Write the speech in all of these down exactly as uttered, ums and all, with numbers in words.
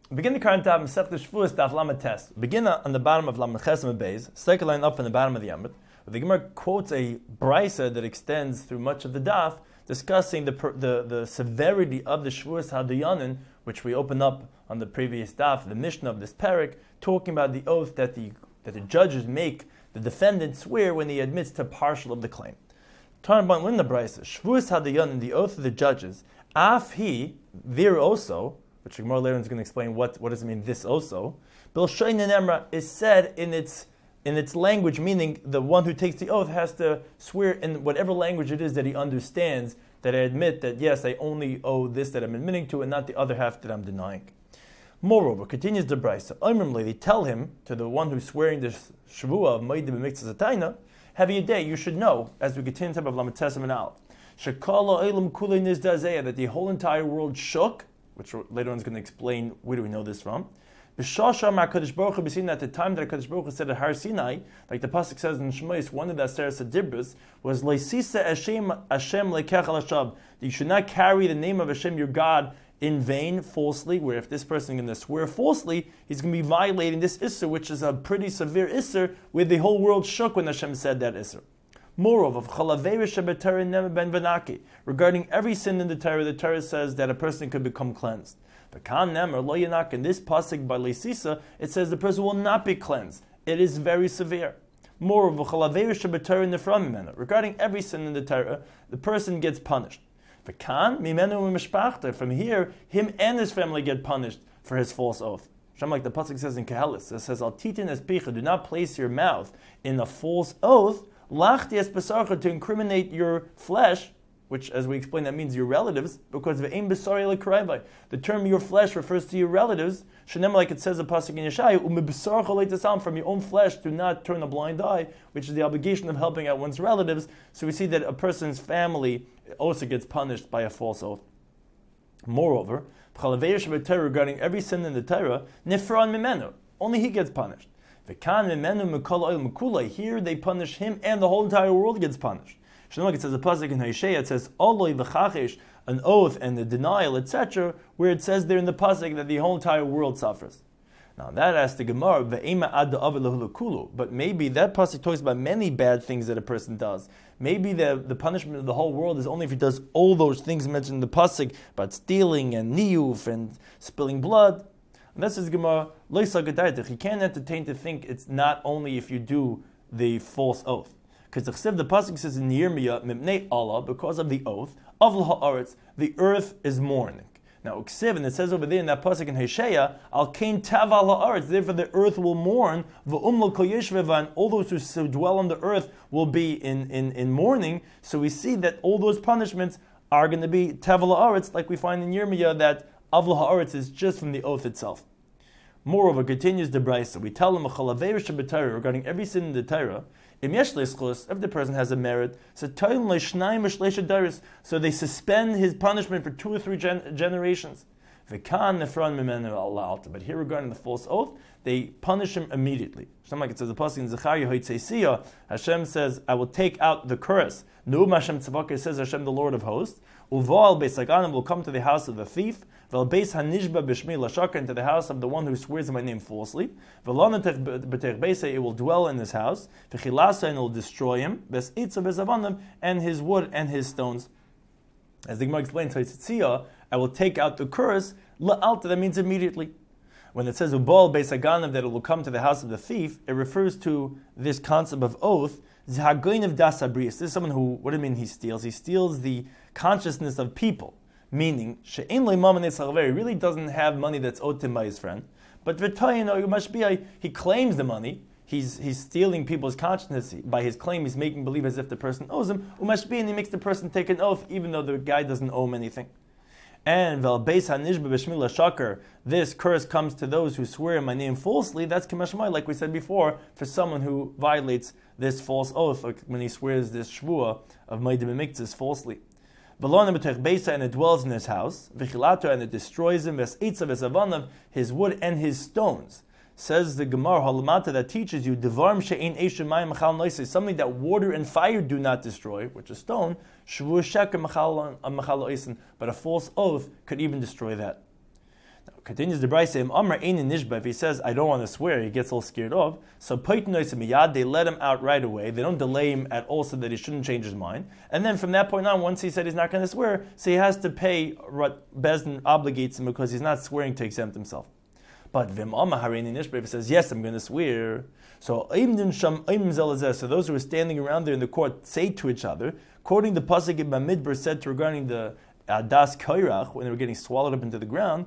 Begin the current tab, Masech the Shavuos, Daf Lamed Tes. Begin on the bottom of Lamed Ches and Beis, second line up from the bottom of the Yamud. The Gemara quotes a brisa that extends through much of the Daf, discussing the the, the severity of the Shavuos Hadayanin, which we opened up on the previous Daf, the Mishnah of this parak, talking about the oath that the that the judges make the defendant swear when he admits to partial of the claim. Turn about in the brisa, Shavuos Hadayanin, the oath of the judges, af he, there also, which Gemara later is going to explain what, what does it mean, this also. Bilshain and Emra is said in its in its language, meaning the one who takes the oath has to swear in whatever language it is that he understands, that I admit that yes, I only owe this that I'm admitting to and not the other half that I'm denying. Moreover, continues the Brisa, they tell him, to the one who's swearing this Shavua of Ma'id b'Miktzah Zatayna, have a day, you should know, as we continue to have Lamed Tes and Aleph, Shekala Eilam Kulei Nizdazeh, that the whole entire world shook, which later on is going to explain where do we know this from. B'shasha Mar Kadosh Baruch Hu b'Sinai, at the time that Kadosh Baruch Hu said at Har Sinai, like the pasuk says in Shemais, one of the Aseret Dibros was Leisisa Hashem Hashem Lekech Al Hashab. You should not carry the name of Hashem your God in vain, falsely. Where if this person is going to swear falsely, he's going to be violating this Isser, which is a pretty severe Isser, where the whole world shook when Hashem said that Isser. Moreover, regarding every sin in the Torah, the Torah says that a person could become cleansed. In this pasuk by Leisisa, it says the person will not be cleansed. It is very severe. Moreover, regarding every sin in the Torah, the person gets punished. From here, him and his family get punished for his false oath. Like the pasuk says in Kehelis, it says, "Al titin es picha," do not place your mouth in a false oath. Lachti es besarcha, to incriminate your flesh, which, as we explained, that means your relatives, because ve'im besari lekarayvai. The term "your flesh" refers to your relatives. Shenem, like it says in pasuk in Yeshaya, umebesarcha leitasam, from your own flesh, do not turn a blind eye, which is the obligation of helping out one's relatives. So we see that a person's family also gets punished by a false oath. Moreover, regarding every sin in the Torah, nifran mimenu, only he gets punished. Here they punish him, and the whole entire world gets punished. It says a pasuk in Hosea, it says oloi v'chachesh, an oath and the denial, et cetera, where it says there in the pasuk that the whole entire world suffers. Now that asks the Gemara, but maybe that pasuk talks about many bad things that a person does. Maybe the, the punishment of the whole world is only if he does all those things mentioned in the pasuk about stealing and niyuf and spilling blood. And this is Gemara, he can't entertain to think it's not only if you do the false oath. Because the pasuk says in Yirmiyah, Mipnei Allah, because of the oath, Avl ha'aretz, the earth is mourning. Now, Uksiv, and it says over there in that pasuk in Hosea, Al kain taval ha'aretz, therefore the earth will mourn, v'umlo kol yeshveva, and all those who dwell on the earth will be in, in, in mourning. So we see that all those punishments are going to be taval ha'aretz, like we find in Yirmiyah that Avl ha'aretz is just from the oath itself. Moreover, continues the Brisa, we tell them regarding every sin in the Torah, if the person has a merit, so they suspend his punishment for two or three gen- generations. But here regarding the false oath, they punish him immediately. Like it says the pasuk in Zechariah, Hashem says, I will take out the curse. Nu'um Hashem Tzavakah, says Hashem, the Lord of hosts. Uval Beis Haganim will come to the house of the thief. Vel Beis Hanishba B'Shmi Lashaka, into the house of the one who swears in my name falsely. Velonatech B'Tech Beisa, it will dwell in his house. V'chilasa, and it will destroy him. Bes Itza Bezavanim, and his wood and his stones. As the Gemara explains, I will take out the curse. La'alta, that means immediately. When it says Ubal Beis Haganim, that it will come to the house of the thief, it refers to this concept of oath. Zhagoinav das abris. This is someone who, what do you mean he steals? He steals the consciousness of people. Meaning, she'en le'mam ne'tzalver, he really doesn't have money that's owed to him by his friend. But v'tayino, must be, he claims the money. He's he's stealing people's consciousness by his claim. He's making believe as if the person owes him. Must be, and he makes the person take an oath, even though the guy doesn't owe him anything. And vel beis hanishba b'shmi l'shaker, this curse comes to those who swear in my name falsely. That's k'mashmai, like we said before, for someone who violates this false oath, like when he swears this shvua of ma'id b'miktzah falsely. And it dwells in his house, and it destroys him, his wood and his stones. Says the Gemara Halamata that teaches you something that water and fire do not destroy, which is stone, but a false oath could even destroy that. Now, continues the Brayse, Amar Ein Nishba, if he says, I don't want to swear, he gets all scared off. So they let him out right away. They don't delay him at all so that he shouldn't change his mind. And then from that point on, once he said he's not going to swear, so he has to pay what Bezdin obligates him because he's not swearing to exempt himself. But Vim Amar Hareini Nishba, if he says, yes, I'm going to swear. So so those who are standing around there in the court say to each other, according to the Pasuk in Bamidbar said regarding the Adas Kairach, when they were getting swallowed up into the ground,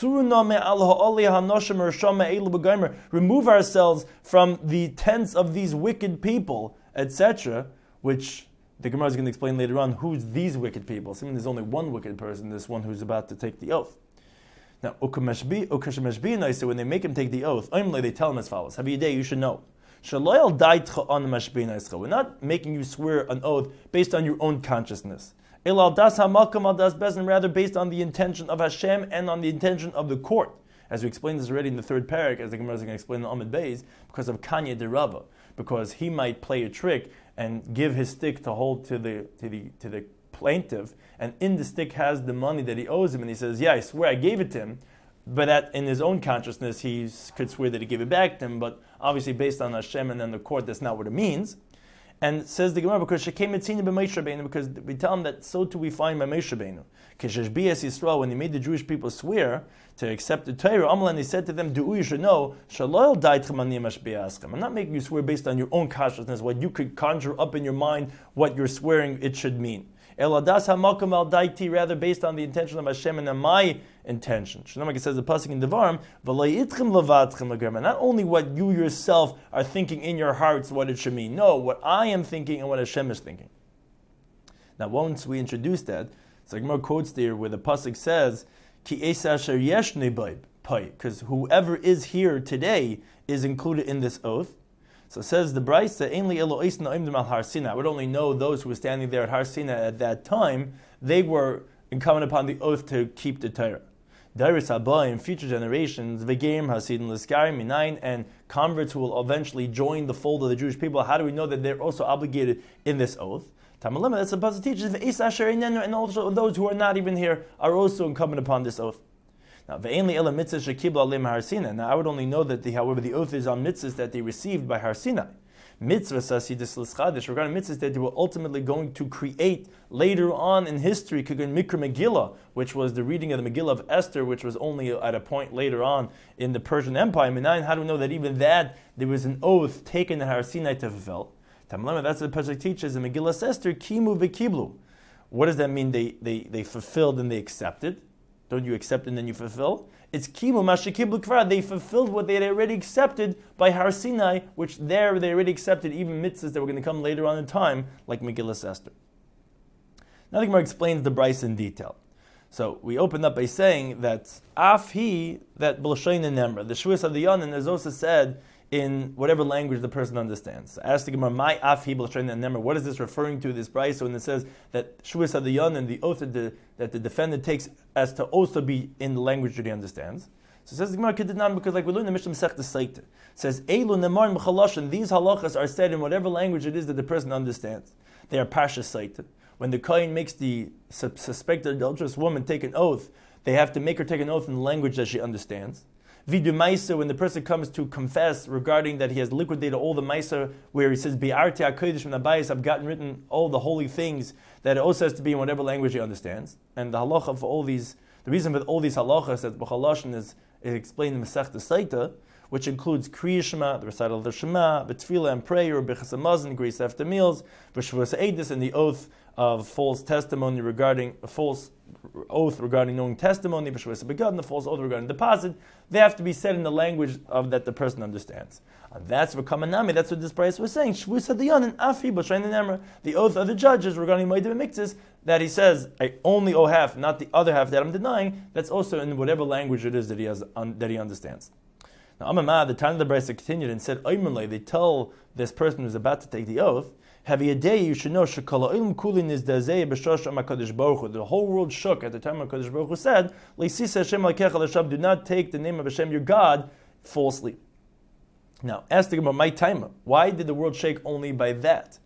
remove ourselves from the tents of these wicked people, et cetera, which the Gemara is going to explain later on who's these wicked people. Assuming there's only one wicked person, this one who's about to take the oath. Now, when they make him take the oath, they tell him as follows, you should know. We're not making you swear an oath based on your own consciousness. Rather based on the intention of Hashem and on the intention of the court. As we explained this already in the third parak, as the Gemara is going to explain in Amud Beis, because of Kanya de Rava, because he might play a trick and give his stick to hold to the to the to the plaintiff, and in the stick has the money that he owes him, and he says, yeah, I swear I gave it to him, but that in his own consciousness he could swear that he gave it back to him, but obviously based on Hashem and then the court, that's not what it means. And says the Gemara, because she came because we tell him that so too we find by Moshe Rabbeinu. Yisrael, when he made the Jewish people swear to accept the Torah, Amalan, he said to them, "Do you should know, I'm not making you swear based on your own consciousness, what you could conjure up in your mind, what you're swearing it should mean. Eladas hamakam al daiti, rather based on the intention of Hashem and my intention." Shlomo says the pasuk in Devarim, not only what you yourself are thinking in your hearts, what it should mean. No, what I am thinking and what Hashem is thinking. Now, once we introduce that, so Gemara quotes there where the pasuk says, "Ki esasher yeshne pai," because whoever is here today is included in this oath. So says the Brayse, I would only know those who were standing there at Har Sinai at that time. They were incumbent upon the oath to keep the Torah. Dairis Haba, in future generations, V'gerim Hasidim L'skarim Minayin, and converts who will eventually join the fold of the Jewish people. How do we know that they're also obligated in this oath? Tamalima, that's the pasuk teaches, and also those who are not even here are also incumbent upon this oath. Now, Now, I would only know that, the, however, the oath is on mitzvahs that they received by Har Sinai. Mitzvahs, regarding mitzvahs that they were ultimately going to create later on in history, Mikra Megillah, which was the reading of the Megillah of Esther, which was only at a point later on in the Persian Empire. How do we know that even that, there was an oath taken at Har Sinai to fulfill? That's what the Pasuk teaches in Megillah Esther, Kimu v'kiblu. What does that mean? They, they, they fulfilled and they accepted. Don't you accept and then you fulfill? It's kimu mashikiblu kvar. They fulfilled what they had already accepted by Har Sinai, which there they already accepted even mitzvahs that were going to come later on in time, like Megillah Esther. Now the Gemara explains the Brayse in detail. So we opened up by saying that af he that b'lashayin nemra, the Shavuos of the Yonin, is also said in whatever language the person understands. So ask the Gemara, my af hi b'lashayin nemra. What is this referring to? This Brayse when it says that Shavuos of the Yonin, the oath that the that the defendant takes as to also be in the language that he understands. So it says the Gemara Kedinam, because like we learned in the Mishnah Masechta Saita, it says Eilu Nemar Mechaloshin, these halachas are said in whatever language it is that the person understands. They are Parsha Saita. When the Kohen makes the suspected adulterous woman take an oath, they have to make her take an oath in the language that she understands. Vidu Maisa, when the person comes to confess regarding that he has liquidated all the Maisa, where he says, Bi'arti HaKodesh from Abayis, I've gotten written all the holy things, that it also has to be in whatever language he understands. And the halacha for all these, the reason for all these halachas that B'chaloshin is, is explained in Masechta Saita, which includes Kriya Shema, the recital of the Shema, B'tefillah and prayer, B'chas HaMazon, grace after meals, B'shavos Eidus, and the oath of false testimony regarding a false oath regarding knowing testimony, B'shavos Begad, the false oath regarding deposit. They have to be said in the language of that the person understands. And that's what Kamanami, that's what this Brayse was saying. Shavuos Hadayan and Afi B'shayin Nemra, the oath of the judges regarding Moedim and Miktzis, that he says, I only owe half, not the other half that I'm denying. That's also in whatever language it is that he has un, that he understands. Now, Amamah, the time of the Brayse continued and said, they tell this person who's about to take the oath, have a day you should know Shekala Ilm Kulin is Dazeh B'Shosh HaKadosh Baruch Hu. The whole world shook at the time of HaKadosh Baruch Hu said, Leisisa Hashem L'Kecha L'Sham, do not take the name of Hashem your God falsely. Now, ask the Gemara, my time, why did the world shake only by that?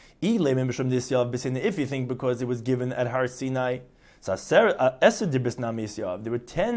If you think because it was given at Har Sinai, there were ten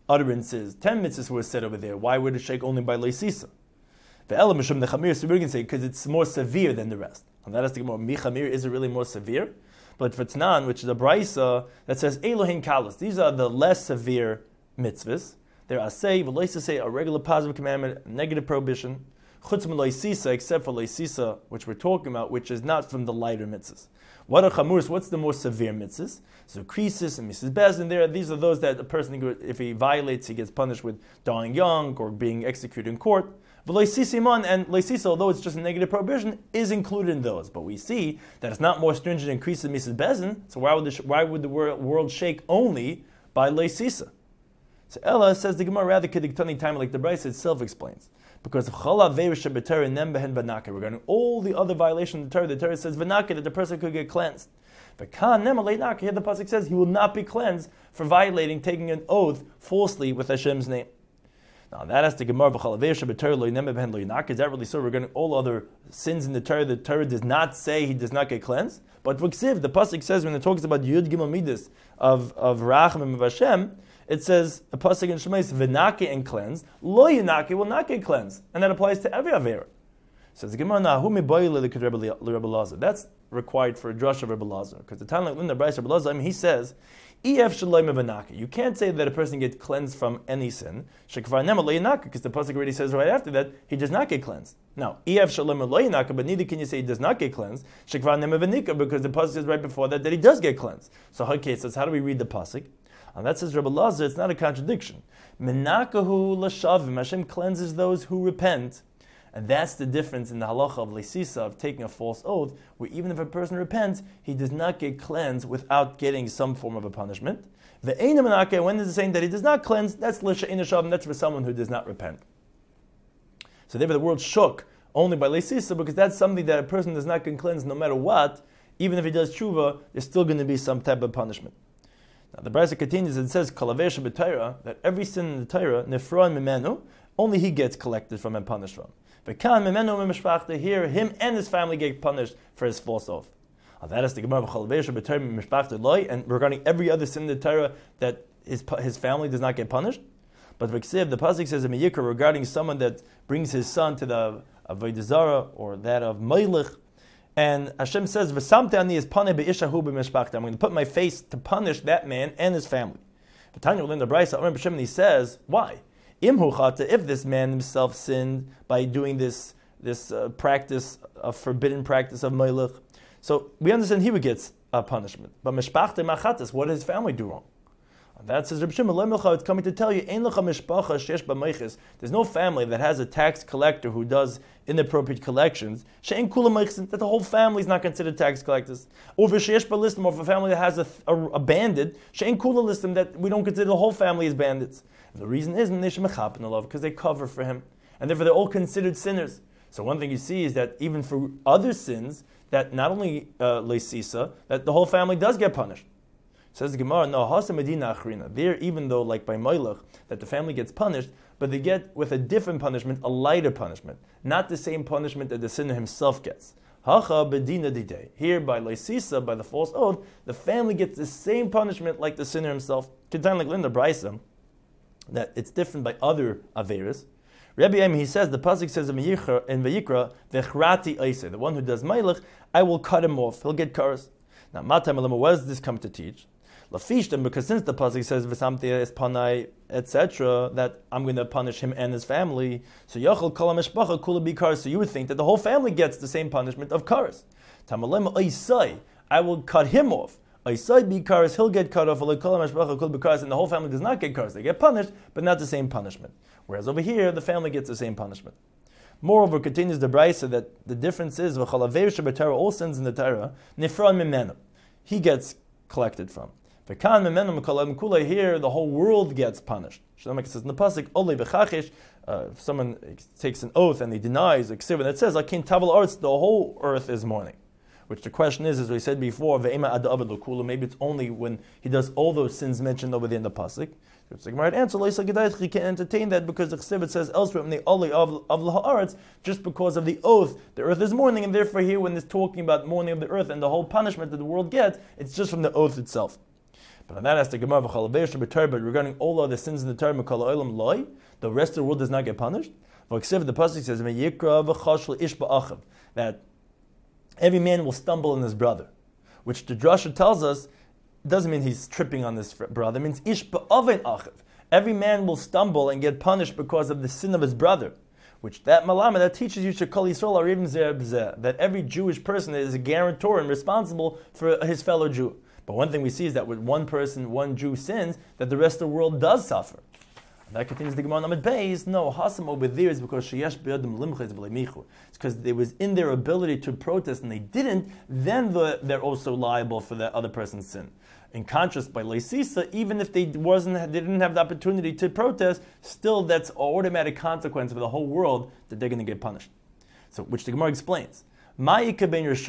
utterances, ten mitzvahs were said over there. Why would it shake only by leisisa? The elam mishum the chamir, so we're going to say because it's more severe than the rest. And that has to get more. Michamir, is it really more severe? But for Tanan, which is a brisa that says Elohim kalos, these are the less severe mitzvahs. They're asay, v'loisa say a regular positive commandment, a negative prohibition. Chutz leisisa, except for leisisa, which we're talking about, which is not from the lighter mitzvahs. What are chamurs? What's the more severe mitzvahs? So krisis and Missus Bezin, there, these are those that a person, if he violates, he gets punished with dying young or being executed in court. But leisisiman and leisisa, although it's just a negative prohibition, is included in those. But we see that it's not more stringent than krisis and Missus Bezin. So why would the why would the world shake only by leisisa? So Ella says the Gemara rather kediktani time like the Brisa itself explains. Because of chala ve'risha b'Torah nem behen v'naka, regarding all the other violations of the Torah, the Torah says v'naka, that the person could get cleansed. But kan nem alei naka, here the pasuk says he will not be cleansed for violating, taking an oath falsely with Hashem's name. Now that has the Gemara b'chala ve'risha b'Torah lo nem behen lo yinaka. Is that really so? Regarding all other sins in the Torah, the Torah does not say he does not get cleansed. But v'ksiv, the pasuk says when it talks about Yud Gimel Midas of of Rachamim of Hashem, it says a pasuk in Shemais v'nake and cleanse, lo yinake will not get cleansed, and that applies to every avera. Says the Gemara now, who miboyle the Rebbe Lazar? That's required for a drush of Rebbe Lazar, because the time like Linda Bryce Rebbe Lazar, I mean, he says, ef shaloim v'nake. You can't say that a person gets cleansed from any sin. Shekvar nema lo yinake, because the pasuk already says right after that he does not get cleansed. Now, ef shaloim lo yinake, but neither can you say he does not get cleansed. Shekvar nema v'nika, because the pasuk says right before that that he does get cleansed. So okay, so how do we read the pasuk? And that says Rebbe Lazar, it's not a contradiction. Menakahu l'shavim, Hashem cleanses those who repent. And that's the difference in the halacha of leisisa, of taking a false oath, where even if a person repents, he does not get cleansed without getting some form of a punishment. The Eina menake, when is it saying that he does not cleanse, that's l'sha'ina shavim, that's for someone who does not repent. So therefore the world shook only by leisisa, because that's something that a person does not get cleansed no matter what. Even if he does tshuva, there's still going to be some type of punishment. Now the Brisa continues and says, Kalavesh b'Torah, that every sin in the Torah, nefron mimenu, only he gets collected from and punished from. V'kan mimenu mimishpachta, here him and his family get punished for his false oath. Now that is the Gemara of Kalavesh b'Torah mimishpachta loy, and regarding every other sin in the Torah, that his his family does not get punished. But V'ksiv, the pasuk says in Meyikra regarding someone that brings his son to the Avodah Zarah or that of Meilech. And Hashem says, "V'samte ani is paneh be'ishahu b'mishpachta." I'm going to put my face to punish that man and his family. But Tanya will in the Brisa, remember Hashem, he says, "Why? Imhu chata, if this man himself sinned by doing this this uh, practice, a forbidden practice of meilech, so we understand he would get a punishment. But mishpachta machatas, what did his family do wrong?" And that says Reb Shimon, it's coming to tell you, Ein lecha mishpacha sheyesh b'meiches. There's no family that has a tax collector who does inappropriate collections. She'ein kula meiches, that the whole family is not considered tax collectors. Or sheyesh b'listim, or if a family that has a, a, a bandit, she'ein kula listim, that we don't consider the whole family as bandits. And the reason is because they cover for him, and therefore they're all considered sinners. So one thing you see is that even for other sins, that not only uh, leisisa, that the whole family does get punished. Says the Gemara, no, hasa medina achrina. There, even though, like by Meilech, that the family gets punished, but they get with a different punishment, a lighter punishment, not the same punishment that the sinner himself gets. Hacha bedina didei. Here, by leisisa, by the false oath, the family gets the same punishment like the sinner himself. Contain like Linda Brisa, that it's different by other averas. Rabbi Yem, he says, the pasuk says in Vayikra, v'chrati eiseh, the one who does Meilech, I will cut him off. He'll get cursed. Now, matam elama, what does this come to teach? Lafishtem, because since the pasuk says v'samti es panai, et cetera, that I'm going to punish him and his family, so yachol kol hamishpacha kula bi kares. So you would think that the whole family gets the same punishment of kares. Tamalema oisai, I will cut him off. Oisai bi kares, he'll get cut off. Kol hamishpacha kula bi kares, and the whole family does not get kares. They get punished, but not the same punishment. Whereas over here, the family gets the same punishment. Moreover, continues the Brisa that the difference is v'chalaveir shebeTorah, all sins in the Torah, nifron mimenu, he gets collected from. V'kan mimenu mekalam kula, here the whole world gets punished. Shlomo says in the pasuk, olei v'chachish, if someone takes an oath and he denies, and it says, "Akin tavel arts," the whole earth is mourning. Which the question is, as we said before, ve'ema ad avad l'kula, maybe it's only when he does all those sins mentioned over there in the pasuk. It's the Gemara answer, he can entertain that because the Chesed says elsewhere in the Oli of Laha'aretz, just because of the oath, the earth is mourning, and therefore here when it's talking about mourning of the earth and the whole punishment that the world gets, it's just from the oath itself. But on that has the Gemara v'chalavesh b'Torah. But regarding all other sins in the Torah, Mikol Olam Loi, the rest of the world does not get punished. V'ksiv, the pasuk says, "V'yikra v'chashel ish ba'achav," that every man will stumble on his brother, which the drasha tells us doesn't mean he's tripping on this brother. It means ish ba'aven achav. Every man will stumble and get punished because of the sin of his brother. Which that malama, that teaches you shekol Yisrael arivim zeh b'zeh, that every Jewish person is a guarantor and responsible for his fellow Jew. But one thing we see is that when one person, one Jew sins, that the rest of the world does suffer. And that continues the Gemara Amud Beis. No, hasam over there is because sheyesh be'adam limchez b'leimichu. It's because it was in their ability to protest and they didn't. Then the, they're also liable for that other person's sin. In contrast, by Leisisa, even if they wasn't, they didn't have the opportunity to protest, still that's an automatic consequence for the whole world that they're going to get punished. So, which the Gemara explains. What's the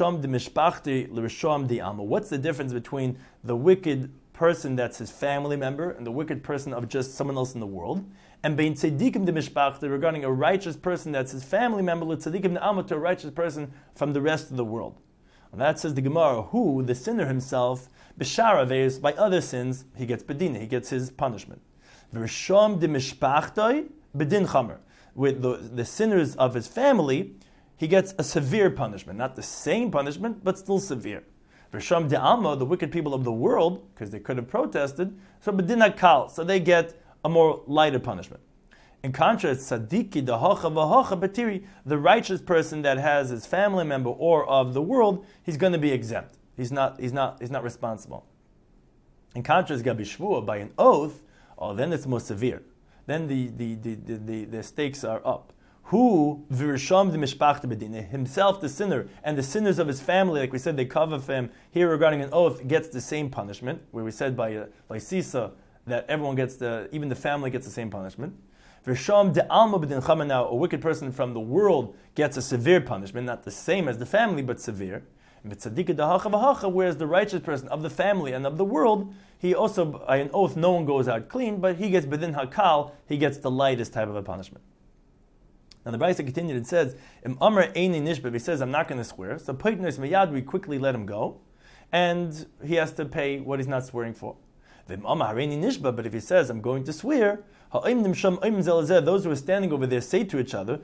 difference between the wicked person that's his family member and the wicked person of just someone else in the world, and bein tzedikim de mishpachta, regarding a righteous person that's his family member, tzedikim de alma, to a righteous person from the rest of the world? And that says the Gemara, who, the sinner himself, b'shara veis, by other sins, he gets bedina, he gets his punishment. V'risham de mishpachtoi bedin chamer. With the, the sinners of his family, he gets a severe punishment. Not the same punishment, but still severe. V'risham de alma, the wicked people of the world, because they could have protested, so bedin hakal, so they get a more lighter punishment. In contrast, tzadiki dahacha v'hacha betiri, the righteous person that has his family member or of the world, he's going to be exempt. He's not. He's not. He's not responsible. In contrast, gabi shvua, by an oath, oh, then it's more severe. Then the the the the, the, the stakes are up. Who v'risham the mishpachta bedina, himself the sinner and the sinners of his family, like we said, they cover for him here regarding an oath, gets the same punishment. Where we said by uh, by Sisa that everyone gets the, even the family gets the same punishment. V'sham de alma b'din chama, now a wicked person from the world gets a severe punishment, not the same as the family, but severe. Whereas the righteous person of the family and of the world, he also, by an oath, no one goes out clean, but he gets b'din hakal, he gets the lightest type of a punishment. Now the Brisa continued and says, Im amar eini nishba, he says, I'm not going to swear. So Paitnos Meyad, we quickly let him go, and he has to pay what he's not swearing for. V'im amar eini nishba, but if he says, I'm going to swear, those who are standing over there say to each other,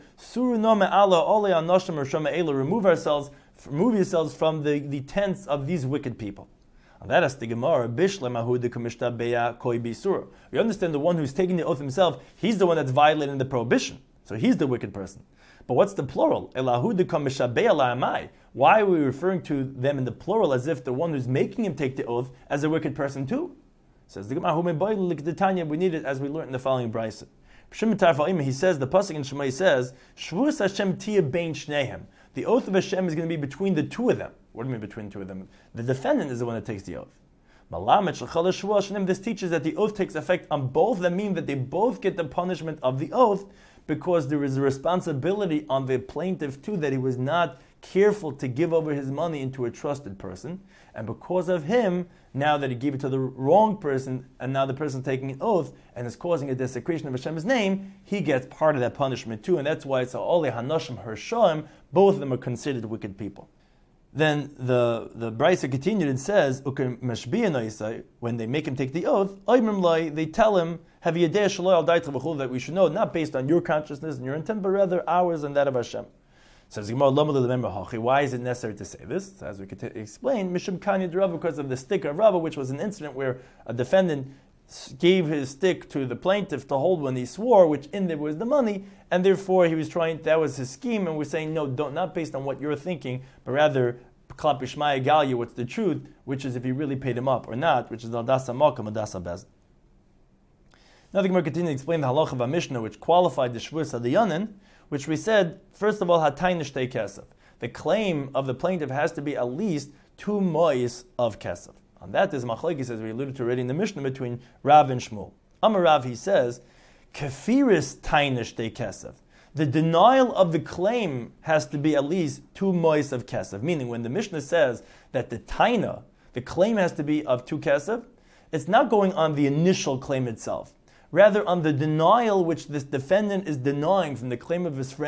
remove ourselves, remove yourselves from the, the tents of these wicked people. And that is the Gemara. We understand the one who's taking the oath himself, he's the one that's violating the prohibition. So he's the wicked person. But what's the plural? Why are we referring to them in the plural as if the one who's making him take the oath as a wicked person too? Says the Gemara, we need it as we learned in the following brisa. He says, the pasuk in Shemai says, Shvus Hashem tia bein shnehem. The oath of Hashem is going to be between the two of them. What do you mean between the two of them? The defendant is the one that takes the oath. This teaches that the oath takes effect on both of them, meaning that they both get the punishment of the oath, because there is a responsibility on the plaintiff too, that he was not careful to give over his money into a trusted person, and because of him, now that he gave it to the wrong person, and now the person taking an oath and is causing a desecration of Hashem's name, he gets part of that punishment too, and that's why it's Ole Hanoshim Hershoim, both of them are considered wicked people. Then the the Brisa continued and says, when they make him take the oath, they tell him, that we should know, not based on your consciousness and your intent, but rather ours and that of Hashem. Says why is it necessary to say this? So as we could t- explain, Mishum Kanya Rav, because of the stick of Rava, which was an incident where a defendant gave his stick to the plaintiff to hold when he swore, which in there was the money, and therefore he was trying, that was his scheme, and we're saying, no, don't, not based on what you're thinking, but rather, Klap Ishmael Galia, what's the truth, which is if he really paid him up or not, which is Aldasa Malkam, Aldasa Bez. Now the Gemara continues to explain the halacha of a Mishnah, which qualified the Shvus Hadayanin, which we said, first of all, Hatay Nishtei Kesef. The claim of the plaintiff has to be at least two mois of Kesef. On that is machlokes, as we alluded to already in the Mishnah, between Rav and Shmuel. Amar Rav, he says, Kefiris Tainish de Kesef. The denial of the claim has to be at least two mois of Kesef. Meaning, when the Mishnah says that the Taina, the claim has to be of two Kesef, it's not going on the initial claim itself. Rather, on the denial which this defendant is denying from the claim of his friend,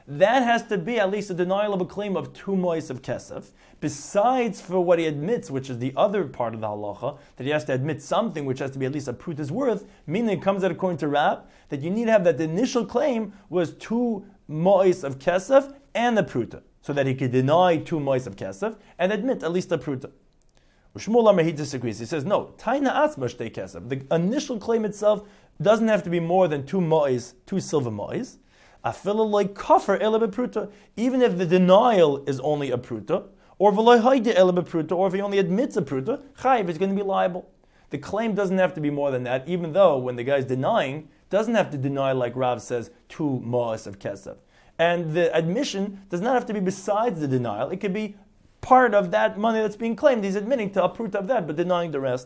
that has to be at least a denial of a claim of two mois of kesef, besides for what he admits, which is the other part of the halacha, that he has to admit something which has to be at least a pruta's worth, meaning it comes out according to Rav, that you need to have that the initial claim was two mois of kesef and a pruta, so that he could deny two mois of kesef and admit at least a pruta. Shmuel Amar, he disagrees. He says, no, taina atzma shtei kesef. The initial claim itself doesn't have to be more than two mois, two silver mois. Afilu like kafir ele bepruta. Even if the denial is only a pruta, or v'loy haide ele bepruta, or if he only admits a pruta, chayiv is going to be liable. The claim doesn't have to be more than that, even though when the guy's denying, doesn't have to deny, like Rav says, two moas of kesef. And the admission does not have to be besides the denial. It could be part of that money that's being claimed. He's admitting to a pruta of that, but denying the rest.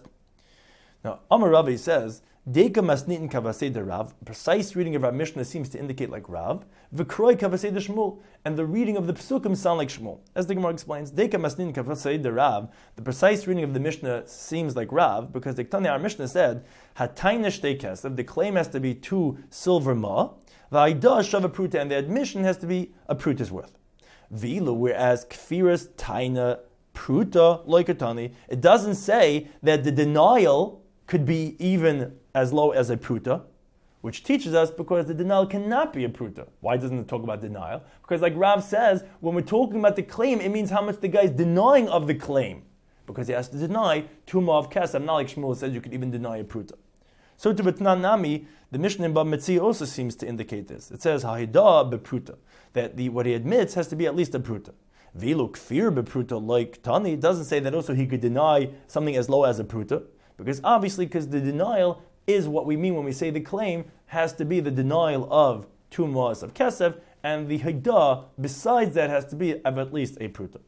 Now, Amar Ravi says, Deka masnitin kavasei de Rav, precise reading of our Mishnah seems to indicate like Rav, v'kroi kavasei de Shmuel, and the reading of the Psukim sound like Shmuel. As the Gemara explains, Deka masnitin kavasei de Rav, the precise reading of the Mishnah seems like Rav, because the Tanya, our Mishnah said, Hatayna shtei kesef, the claim has to be two silver ma, v'aidah shav pruta, and the admission has to be a pruta's worth. Vila, whereas kfiras taina pruta loikatani, it doesn't say that the denial could be even as low as a pruta, which teaches us because the denial cannot be a pruta. Why doesn't it talk about denial? Because like Rav says, when we're talking about the claim, it means how much the guy is denying of the claim, because he has to deny two ma of kesef, not like Shmuel says you could even deny a pruta. So to B'tnan Nami, the Mishnah in Bab Metzia also seems to indicate this. It says Hahidah bepruta, that the what he admits has to be at least a pruta. Vilu kfir bepruta like Tani, it doesn't say that also he could deny something as low as a pruta, because obviously, because the denial is what we mean when we say the claim has to be the denial of two moas of kesef, and the Hahidah besides that has to be of at least a pruta.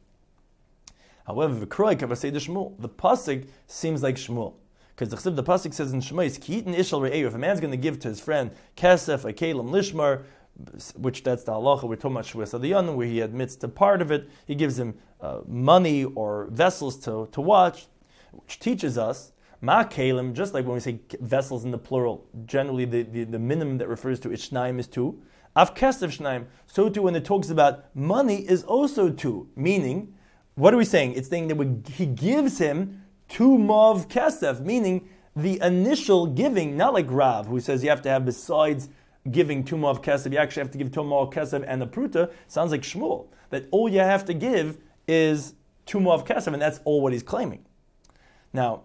However, v'kroi kavasei de Shmuel, the pasuk seems like Shmuel. Because the, the pasuk says in Shemais, Ki'itin ishal re'eyu, if a man's going to give to his friend kesef, a kelim, lishmar, which that's the halacha, we're talking about Shvuas Adayan, where he admits to part of it, he gives him uh, money or vessels to, to watch, which teaches us, ma kelim, just like when we say vessels in the plural, generally the, the, the minimum that refers to ishnaim is two, af kesef shnaim, so too when it talks about money is also two, meaning, what are we saying? It's saying that we, he gives him two mav kesef, meaning the initial giving, not like Rav, who says you have to have besides giving two mav kesef, you actually have to give two mav kesef and a pruta, sounds like Shmuel, that all you have to give is two mav kesef, and that's all what he's claiming. Now,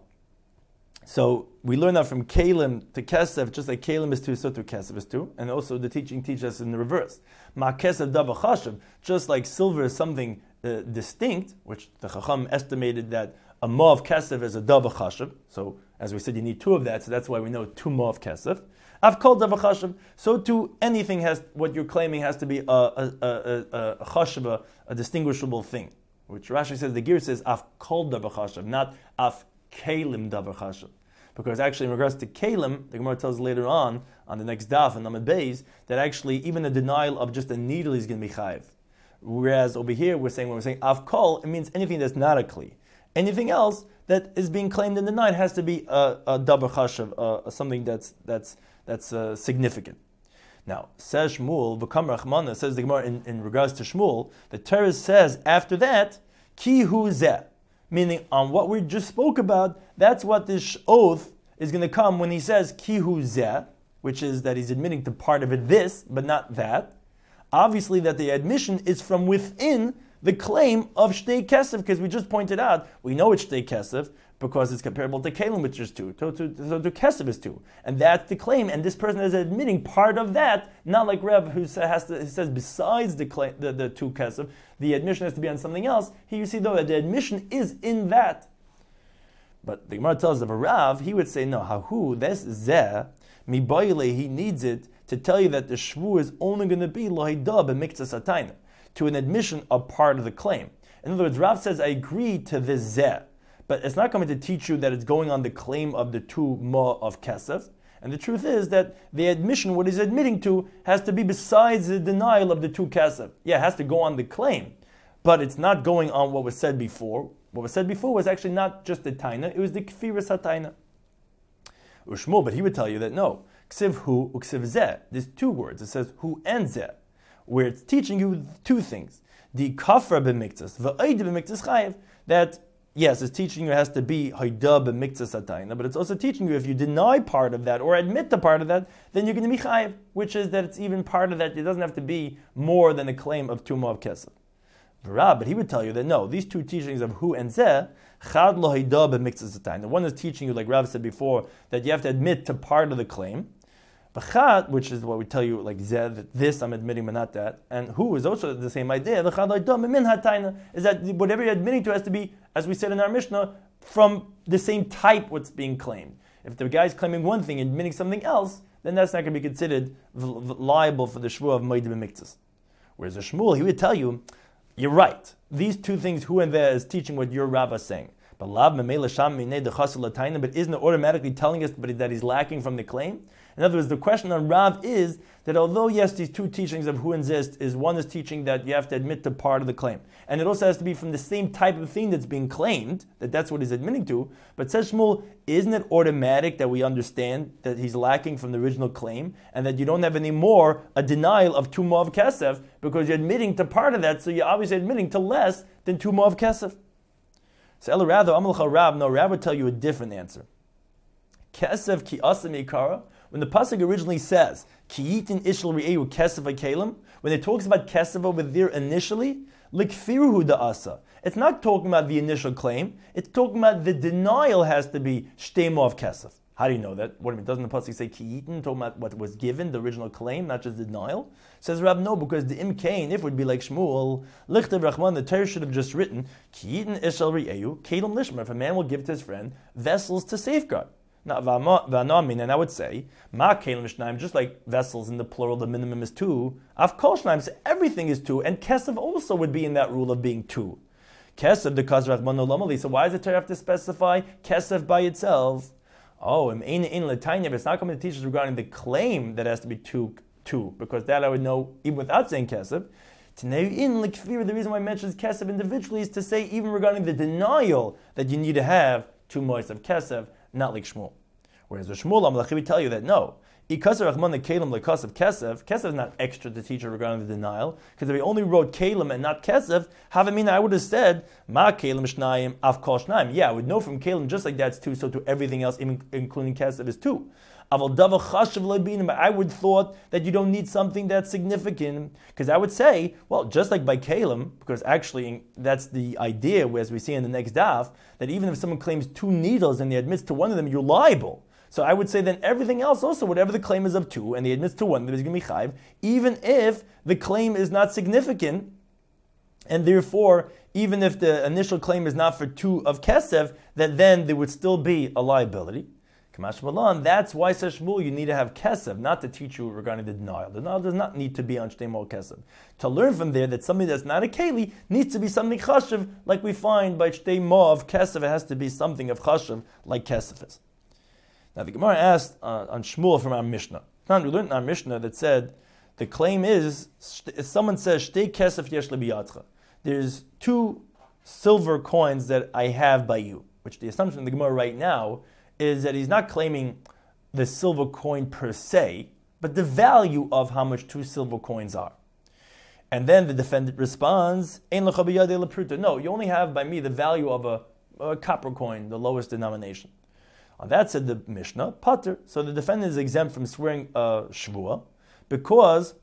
so we learn that from Kalim to Kesef, just like Kalim is two, so to Kesef is two, and also the teaching teaches us in the reverse. Ma Kesef dava chashav, just like silver is something uh, distinct, which the Chacham estimated that a ma of kesef is a dava chashav. So, as we said, you need two of that, so that's why we know two ma of kesef. I've called dava chashav. So, too, anything has, what you're claiming has to be a, a, a, a, a chashav, a, a distinguishable thing. Which Rashi says, the Ger says, I've called dava chashav, not I've kalim dava chashav. Because actually, in regards to kalim, the Gemara tells later on, on the next daf, in Amud Beis, that actually even a denial of just a needle is going to be chayiv. Whereas over here, we're saying, when we're saying I've called, it means anything that's not a kli. Anything else that is being claimed in the night has to be a, a davar chashav, uh, something that's that's that's uh, significant. Now, says Shmuel, v'kam Rachmana, says the Gemara in, in regards to Shmuel, the Torah says after that, ki hu zeh, meaning on what we just spoke about, that's what this oath is going to come when he says ki hu zeh, which is that he's admitting to part of it this, but not that. Obviously that the admission is from within the claim of Shtei Kesef, because we just pointed out, we know it's Shtei Kesef because it's comparable to Kalim, which is two. So to, to, to Kesef is two. And that's the claim, and this person is admitting part of that, not like Reb, who has to, who says besides the, claim, the, the two Kesef, the admission has to be on something else. Here you see, though, that the admission is in that. But the Gemara tells of a Rav, he would say, no, hahu, this zeh, mi boile, he needs it to tell you that the shvu is only going to be lohidah b'miktzas atayna, to an admission of part of the claim. In other words, Rav says, I agree to this zeh, but it's not going to teach you that it's going on the claim of the two ma of kesef. And the truth is that the admission, what he's admitting to, has to be besides the denial of the two kesef. Yeah, it has to go on the claim, but it's not going on what was said before. What was said before was actually not just the taina, it was the kfiras hataina. Ushmul, but he would tell you that no, ksiv hu uksiv zeh. There's two words. It says hu and zeh. where it's teaching you two things. The kafra b'miktzas, v'oida b'miktzas chayev, that yes, it's teaching you it has to be hoida b'miktzas atayna, but it's also teaching you if you deny part of that or admit to part of that, then you're going to be chayev, which is that it's even part of that. It doesn't have to be more than a claim of tumah of kesef. But he would tell you that no, these two teachings of hu and zeh, chad lo hoida b'miktzas atayna. The one is teaching you, like Rav said before, that you have to admit to part of the claim. B'chad, which is what we tell you, like zeh, that this I'm admitting but not that, and hu is also the same idea. The chad lo hoida b'min hatayna is that whatever you're admitting to has to be, as we said in our Mishnah, from the same type what's being claimed. If the guy's claiming one thing and admitting something else, then that's not going to be considered v- v- liable for the shvuah of moed b'miktzas. Whereas the Shmuel, he would tell you, you're right. These two things, hu and there, is teaching what your Rav is saying. But lav memela sham minei dechasel latayna, but isn't it automatically telling us that he's lacking from the claim? In other words, the question on Rav is that although, yes, these two teachings of hu and zist is one is teaching that you have to admit to part of the claim, and it also has to be from the same type of thing that's being claimed, that that's what he's admitting to, but says Shmuel, isn't it automatic that we understand that he's lacking from the original claim, and that you don't have any more a denial of tumah of kesef, because you're admitting to part of that, so you're obviously admitting to less than tumah of kesef. So Ela rather, Amalcha Rav, no, Rav would tell you a different answer. Kesef ki asam ikara. When the pasuk originally says ki yitin ishel ri'eu kesef ha'kelim, when it talks about kesef over there initially, likfiruhu da'asa. It's not talking about the initial claim. It's talking about the denial has to be shtema of kesef. How do you know that? What do you mean? Doesn't the pasuk say ki yitin, talking about what was given, the original claim, not just the denial? Says Rab, no, because the im kain, if it would be like Shmuel, lichtav Rachman, the Torah should have just written ki yitin ishel ri'eu kelim lishma. If a man will give to his friend vessels to safeguard. Now, v'anamin, and I would say, ma kelim shnaim, just like vessels in the plural, the minimum is two. Av kol shnaim, so everything is two, and kesef also would be in that rule of being two. Kesef the kasrach monolamali. So why does the Torah have to specify kesef by itself? Oh, in in latanya, if it's not coming to teach us regarding the claim that has to be two, two, because that I would know even without saying kesef. In the reason why I mentioned kesef individually is to say even regarding the denial that you need to have two mois of kesef. Not like Shmuel. Whereas the Shmuel Amalachi would tell you that no, Ikasar Rachman the Kalim like Kasev Kesef, Kesef is not extra to teach regarding the denial, because if he only wrote Kalim and not Kesef, Havamina, I would have said, Ma Kalim Shnayim, Av Kol Shnayim. Yeah, I would know from Kalim just like that's two, so to everything else, including Kesef, is two. Aval Dava Chashav Lebinim, I would thought that you don't need something that's significant, because I would say, well, just like by Kalim, because actually that's the idea, as we see in the next daf, that even if someone claims two needles and he admits to one of them, you're liable. So I would say then everything else also, whatever the claim is of two, and he admits to one, that is going to be chayv, even if the claim is not significant, and therefore, even if the initial claim is not for two of kesef, that then there would still be a liability. Kamash Malan, that's why says Shmuel, you need to have kesef, not to teach you regarding the denial. The denial does not need to be on shtei mol kesef. To learn from there that something that's not a keli needs to be something chashav, like we find by shtei mol of kesef, it has to be something of chashav, like kesef is. Now the Gemara asked uh, on Shmuel from our Mishnah. Now we learned in our Mishnah that said, the claim is, if someone says, shtei kesef yesh lebiyatcha, there's two silver coins that I have by you, which the assumption of the Gemara right now is that he's not claiming the silver coin per se, but the value of how much two silver coins are. And then the defendant responds, no, you only have by me the value of a, a copper coin, the lowest denomination. On that said the Mishnah, pater. So the defendant is exempt from swearing uh, shvuah, because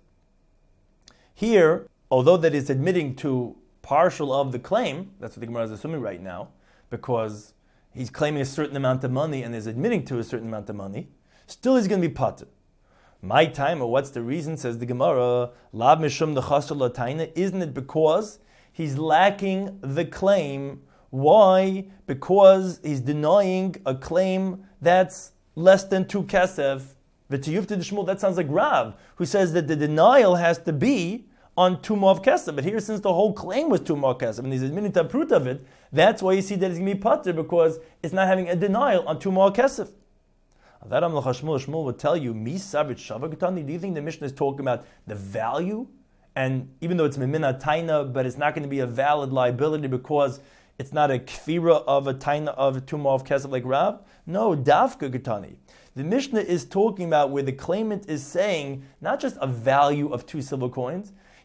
here, although that is admitting to partial of the claim, that's what the Gemara is assuming right now, because he's claiming a certain amount of money and is admitting to a certain amount of money, still he's going to be pater. My time, or what's the reason, says the Gemara, Lab mishum dechasher latayna, isn't it because he's lacking the claim? Why? Because he's denying a claim that's less than two kesef. V'tiyuv to the Shmuel, that sounds like Rav, who says that the denial has to be on tumah of kesef. But here, since the whole claim was tumah of kesef, and he's admitting to a prut of it, that's why you see that it's going to be pater, because it's not having a denial on tumah of kesef. That Amlach Shmuel, Shmuel would tell you, Mi Sabit Shavagtani, do you think the Mishnah is talking about the value? And even though it's Memina Taina, but it's not going to be a valid liability because it's not a kfira of a taina of a tumah of kesef like Rav? No, dafka Gatani. The Mishnah is talking about where the claimant is saying not just a value of two silver coins,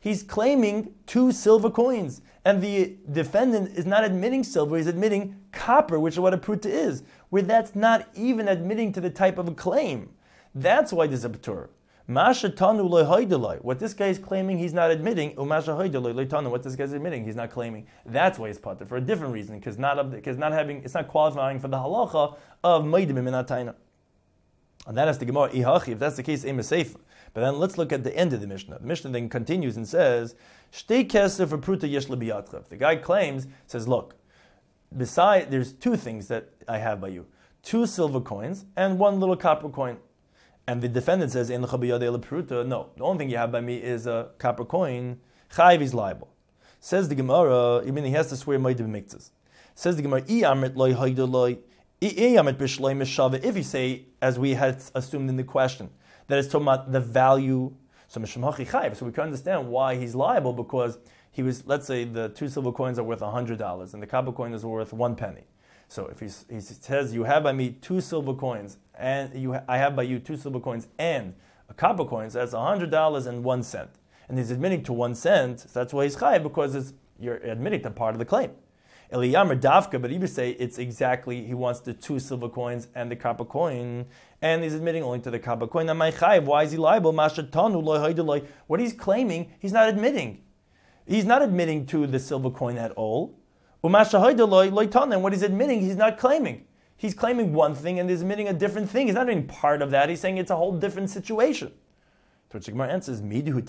He's claiming two silver coins. And the defendant is not admitting silver, he's admitting copper, which is what a pruta is, where that's not even admitting to the type of a claim. That's why there's a patur. What this guy is claiming, he's not admitting. What this guy is admitting, he's not claiming. That's why he's patur, for a different reason, because not because not having it's not qualifying for the halacha of meidim minatayna. And that has the Gemara ihachi. If that's the case, ema seifa. But then let's look at the end of the Mishnah. The Mishnah then continues and says, "Shtei kesef for pruta yesh lebiyatcha." The guy claims, says, "Look, beside there's two things that I have by you: two silver coins and one little copper coin." And the defendant says, "In pruta." No, the only thing you have by me is a copper coin. Chayiv is liable. Says the Gemara, even he has to swear meidim miktzas. Says the Gemara, "I amrit loy hayda loy." If you say, as we had assumed in the question, that it's talking about the value, so so we can understand why he's liable, because he was, let's say the two silver coins are worth one hundred dollars and the copper coin is worth one penny. So if he, he says, you have by me two silver coins, and you, I have by you two silver coins and a copper coin, so that's one hundred dollars and one cent. And he's admitting to one cent, so that's why he's chayav, because it's, you're admitting to part of the claim. Eliyamar Davka, but he would say it's exactly, he wants the two silver coins and the copper coin, and he's admitting only to the copper coin. Now, my chayiv, why is he liable? What he's claiming, he's not admitting. He's not admitting to the silver coin at all. And what he's admitting, he's not claiming. He's claiming one thing and he's admitting a different thing. He's not doing part of that. He's saying it's a whole different situation. So the Gemara answers,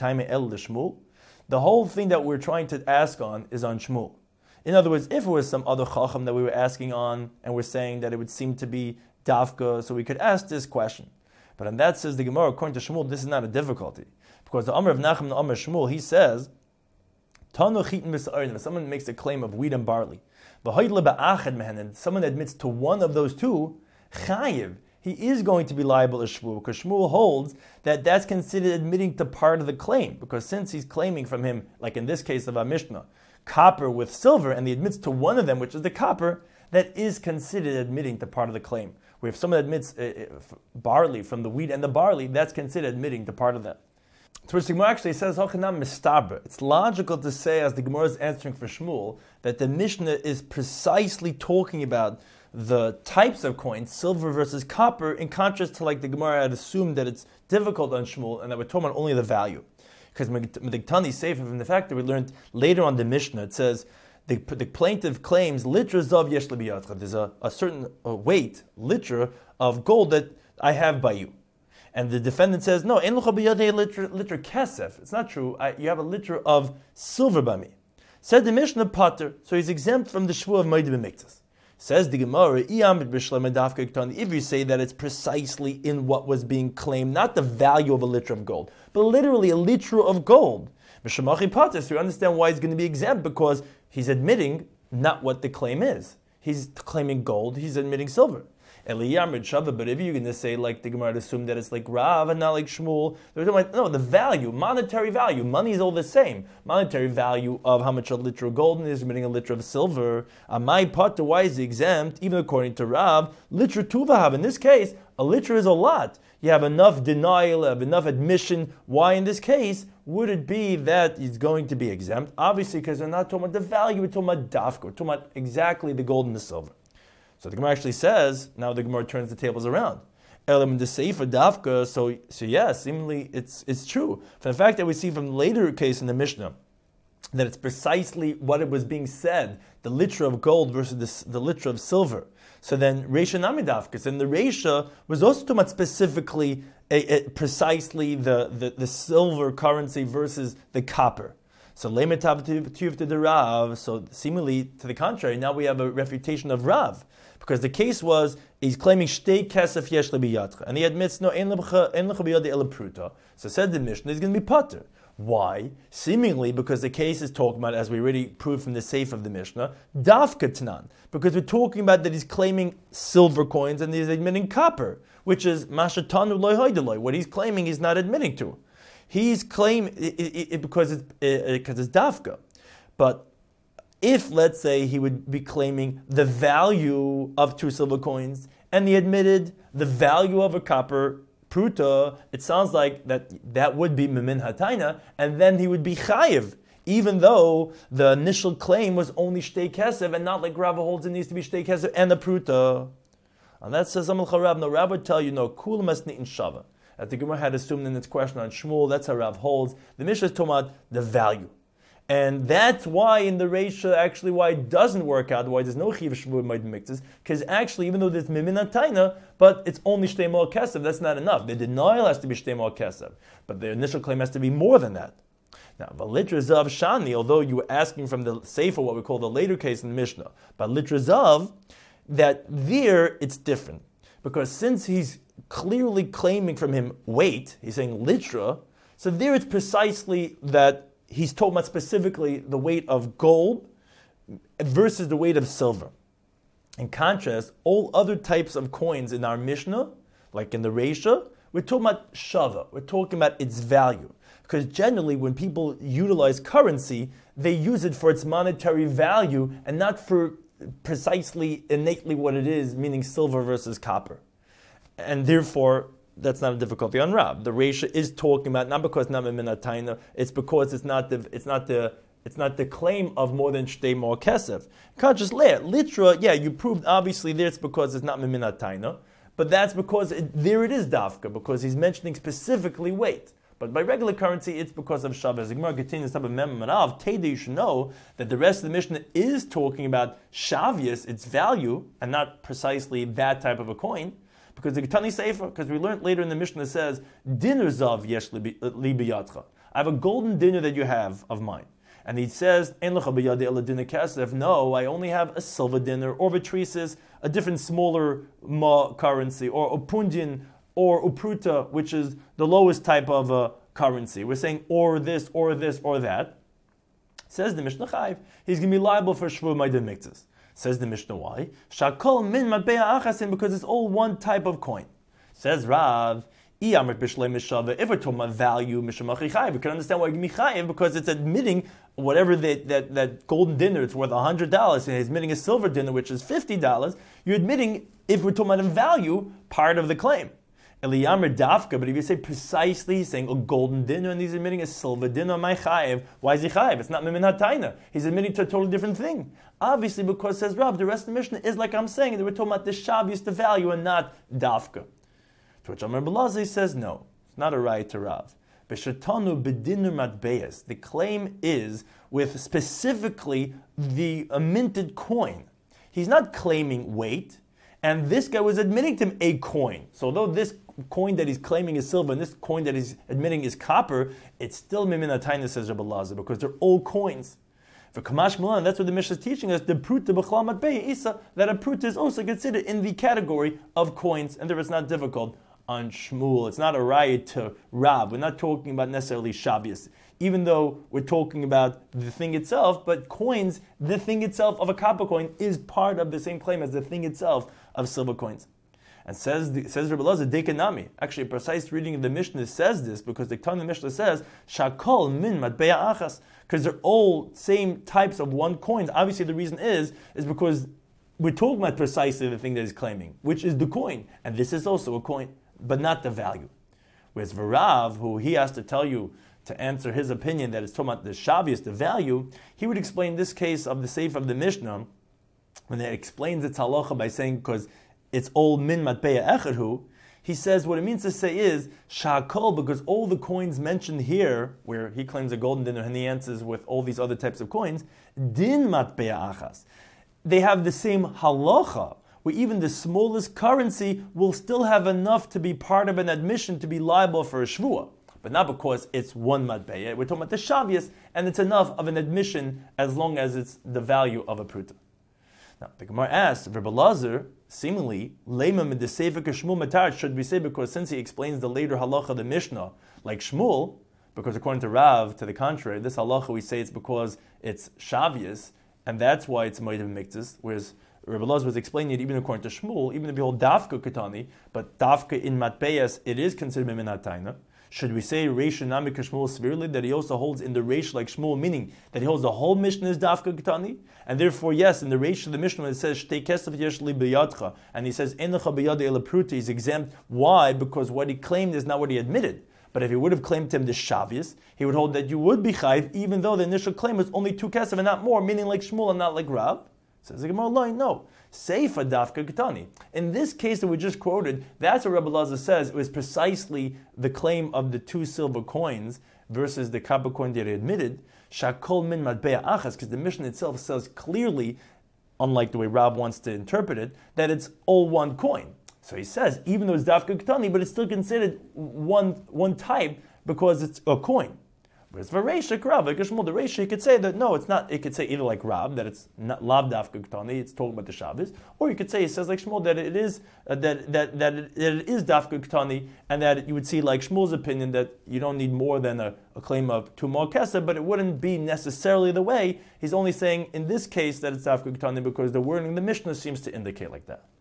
the whole thing that we're trying to ask on is on Shmuel. In other words, if it was some other chacham that we were asking on, and we're saying that it would seem to be davka, so we could ask this question. But on that says the Gemara, according to Shmuel, this is not a difficulty. Because the Amr of Nachum, the Amr of Shmuel, he says, if someone makes a claim of wheat and barley, and someone admits to one of those two, chayiv, he is going to be liable as Shmuel, because Shmuel holds that that's considered admitting to part of the claim, because since he's claiming from him, like in this case of our Mishnah, copper with silver, and he admits to one of them, which is the copper, that is considered admitting to part of the claim. Where if someone admits uh, barley from the wheat and the barley, that's considered admitting to part of that. To which the Gemara actually says, it's logical to say, as the Gemara is answering for Shmuel, that the Mishnah is precisely talking about the types of coins, silver versus copper, in contrast to like the Gemara had assumed that it's difficult on Shmuel, and that we're talking about only the value. Because Medigtani Sefer, from the fact that we learned later on the Mishnah, it says the, the plaintiff claims litra zav yesh lebiyatcha. There's a, a certain a weight, litra, of gold that I have by you. And the defendant says, no, ein l'cha biyadei litra, litra kesef. It's not true. I, you have a litra of silver by me. Said the Mishnah pater, so he's exempt from the shvuah of meidim miktzas. Says the Gemara, if you say that it's precisely in what was being claimed, not the value of a liter of gold, but literally a liter of gold, so you understand why he's going to be exempt, because he's admitting not what the claim is. He's claiming gold, he's admitting silver. But if you're going to say, like the Gemara assumed that it's like Rav and not like Shmuel, they're talking about, no, the value, monetary value. Money is all the same. Monetary value of how much a liter of gold is, admitting a liter of silver. On my part, why is he exempt? Even according to Rav, liter tuvahav. In this case, a liter is a lot. You have enough denial, have enough admission. Why in this case would it be that he's going to be exempt? Obviously, because we're not talking about the value, we're talking about dafka. We're talking about exactly the gold and the silver. So the Gemara actually says, now the Gemara turns the tables around. Elam the Seifa Dafka, so so yeah, seemingly it's it's true. From the fact that we see from the later case in the Mishnah, that it's precisely what it was being said, the liter of gold versus the, the liter of silver. So then Reisha Nami Dafka, and the Reisha was also talking about specifically a, a, precisely the, the, the silver currency versus the copper. So Lemetav Tuv to the Rav, so seemingly to the contrary, now we have a refutation of Rav. Because the case was, he's claiming shtei kesef yesh lebiyatcha, and he admits, no, ein lecha biyadei ela pruta. So said the Mishnah, he's going to be pater. Why? Seemingly because the case is talking about, as we already proved from the Seif of the Mishnah, dafka tnan. Because we're talking about that he's claiming silver coins and he's admitting copper, which is mashatanu loy hoideloy. What he's claiming he's not admitting to. He's claiming it, it, it, because it's because it, it's dafka. But if, let's say, he would be claiming the value of two silver coins, and he admitted the value of a copper pruta, it sounds like that that would be mimin hataina, and then he would be chayiv, even though the initial claim was only shtei kesef, and not like Rava holds it needs to be shtei kesef and the pruta. And that says Amal Charab. No, Rav would tell you, no, kulam esnitin shava. As the Gemara had assumed in its question on Shmuel, that's how Rav holds. The Mishnah is talking about the value. And that's why in the Reisha, actually why it doesn't work out, why there's no Chiv Shmuel Moed Miktas, because actually, even though there's Mimin Taina, but it's only Shtei Mol Kesef, that's not enough. The denial has to be Shtei Mol Kesef, but the initial claim has to be more than that. Now, Valitra Zav Shani, although you were asking from the Sefer, what we call the later case in the Mishnah, but Litra Zav, that there it's different. Because since he's clearly claiming from him weight, he's saying Litra, so there it's precisely that he's talking about specifically the weight of gold versus the weight of silver. In contrast, all other types of coins in our Mishnah, like in the Reisha, we're talking about shava. We're talking about its value. Because generally, when people utilize currency, they use it for its monetary value and not for precisely innately what it is, meaning silver versus copper. And therefore, that's not a difficulty on Rab. The Reisha is talking about not because not min taina, it's because it's not the it's not the it's not the claim of more than shtei mor kesef. Can't just lay it. Litra, yeah, you proved obviously there it's because it's not min taina, but that's because it, there it is dafka because he's mentioning specifically weight. But by regular currency, it's because of Shabbos. The Gemara continues to Mem Manav. Teda, you should know that the rest of the Mishnah is talking about Shavius, its value, and not precisely that type of a coin. Because the Ketani Sefer, because we learned later in the Mishnah, says, Dinner Zav yesh li biyadcha. I have a golden dinner that you have of mine. And he says, Ein lecha biyadei ela dinner kesef. No, I only have a silver dinner, or vitresis, a different smaller ma currency, or a pundian, or upruta, which is the lowest type of uh, currency. We're saying or this, or this, or that. Says the Mishnah Chayv, he's going to be liable for Shvuah Maidim Miktzas. Says the Mishnah, why? Shakol min matbeya achasim, because it's all one type of coin. Says Rav, if we're talking about value, we can understand why Michayev, because it's admitting whatever that, that, that golden dinner, it's worth one hundred dollars, and he's admitting a silver dinner, which is fifty dollars, you're admitting, if we're talking about value, part of the claim. Eliyamer dafka, but if you say precisely, he's saying a golden dinner and he's admitting a silver dinner, my chayev, why is he chayev? It's not mimin hataina. He's admitting to a totally different thing. Obviously, because says Rav, the rest of the Mishnah is like I'm saying, that we're talking about the shavius, the value, and not dafka. To which Amar Belazi says no, it's not a right to Rav. Beshatanu bedinur matbeyas. The claim is with specifically the a minted coin. He's not claiming weight. And this guy was admitting to him a coin. So although this coin that he's claiming is silver and this coin that he's admitting is copper, it's still mimin atayna, says Rabbi Lazar, because they're all coins. For Kamash Milan, that's what the Mishnah is teaching us, the pruta b'chlam matbei isa, that a pruta is also considered in the category of coins, and therefore it's not difficult on Shmuel. It's not a riot to Rab. We're not talking about necessarily Shavius, even though we're talking about the thing itself, but coins, the thing itself of a copper coin is part of the same claim as the thing itself of silver coins. And says the, says Rebbe Lazar, Dekanami. Actually, a precise reading of the Mishnah says this because the Tana Mishnah says, Shakol min matbeya achas, because they're all same types of one coin. Obviously, the reason is, is because we're talking about precisely the thing that he's claiming, which is the coin. And this is also a coin, but not the value. Whereas Varav, who he has to tell you to answer his opinion that it's talking about the shavius, the value, he would explain this case of the Sefer of the Mishnah, when it explains its halacha by saying, because it's all min matbeya echadhu, he says what it means to say is, shakol, because all the coins mentioned here, where he claims a golden dinner and he answers with all these other types of coins, din matbeya achas. They have the same halacha, where even the smallest currency will still have enough to be part of an admission to be liable for a shvuah. But not because it's one matbeya. We're talking about the shavius, and it's enough of an admission as long as it's the value of a pruta. Now, the Gemara asks, Rebbe Lazar, seemingly, Lema midesevik Shmuel matar, should we say because since he explains the later halacha of the Mishnah, like Shmuel, because according to Rav, to the contrary, this halacha we say it's because it's shavius, and that's why it's Moedim Miktzas, whereas Rebbe Lazar was explaining it even according to Shmuel, even if you hold dafka katani, but dafka in matbeyas, it is considered mimin hatayna. Should we say Reish Nami Kashmul severely that he also holds in the Reish like Shmuel, meaning that he holds the whole Mishnah is Dafka Ketani? And therefore, yes, in the Reish of the Mishnah when it says Shtei Kesef Yeshli B'Yadcha, and he says Enecha B'Yad Elapruta, he's exempt. Why? Because what he claimed is not what he admitted. But if he would have claimed him the Shavius, he would hold that you would be Chayiv, even though the initial claim was only two Kesef and not more, meaning like Shmuel and not like Rav. Says the Gemara line, no. Seifa Dafka Ketani. In this case that we just quoted, that's what Rabbi Lazar says. It was precisely the claim of the two silver coins versus the copper coin that he admitted. Shakol min matbea achas, because the Mishnah itself says clearly, unlike the way Rab wants to interpret it, that it's all one coin. So he says, even though it's Dafka Ketani, but it's still considered one one type because it's a coin. Whereas for Reisha, Rav, like Shmuel, the Reisha, he could say that no, it's not. It could say either like Rab, that it's not Lav Dafka Ketani, it's talking about the Shabbos, or you could say, he says like Shmuel, that it is uh, that that that it, that it is Dafka Ketani, and that you would see like Shmuel's opinion that you don't need more than a, a claim of two more kesef, but it wouldn't be necessarily the way. He's only saying in this case that it's Dafka Ketani because the wording in the Mishnah seems to indicate like that.